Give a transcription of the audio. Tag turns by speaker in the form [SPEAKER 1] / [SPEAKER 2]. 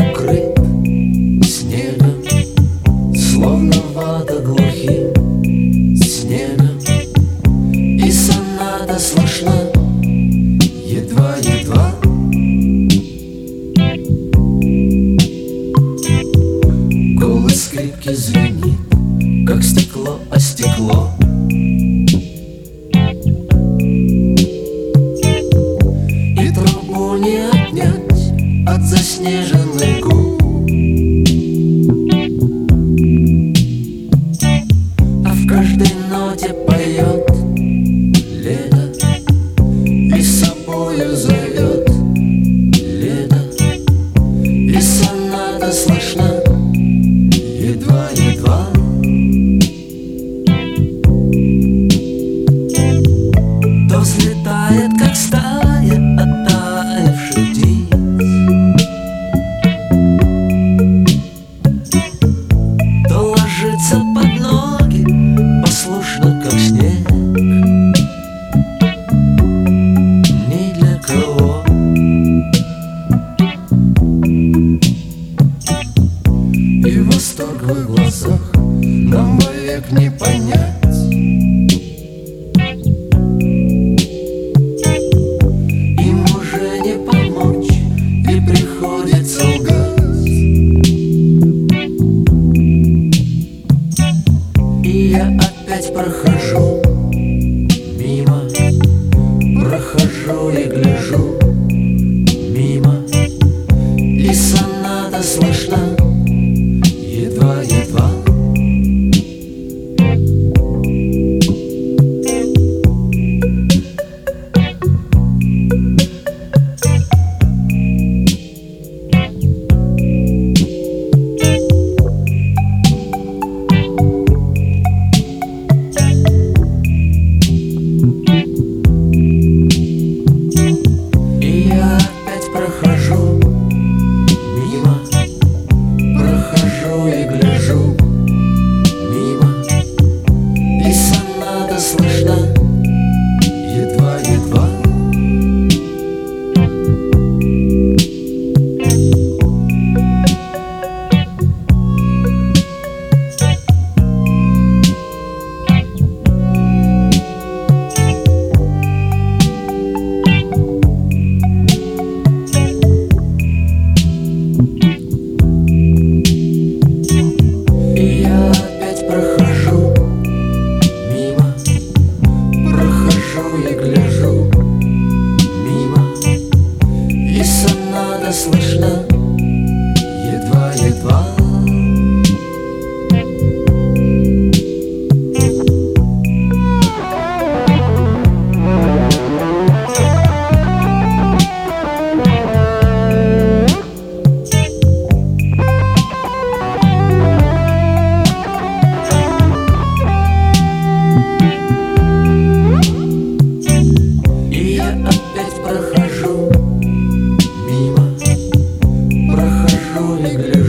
[SPEAKER 1] укрыт снегом, словно вата глухим снегом, и соната слышна едва-едва. Голос скрипки звенит, как стекло о стекло. И трубу не отнять от заснеженных губ. А в каждой ноте поет лето и с собою зовет лето, и соната слышна едва-едва. То взлетает, как стая оттаивших птиц, то ложится под ноги, послушно, как снег. Ни для кого. И восторг в их глазах нам вовек не понять. Им уже не помочь, и приходится лгать. И я опять прохожу мимо, прохожу и гляжу мимо, и соната слышна едва-едва. И я опять прохожу мимо, прохожу и гляжу мимо, и соната слышна едва-едва. И я опять прохожу мимо, прохожу и гляжу мимо, и соната слышна едва-едва. И я опять прохожу мимо, прохожу и гляжу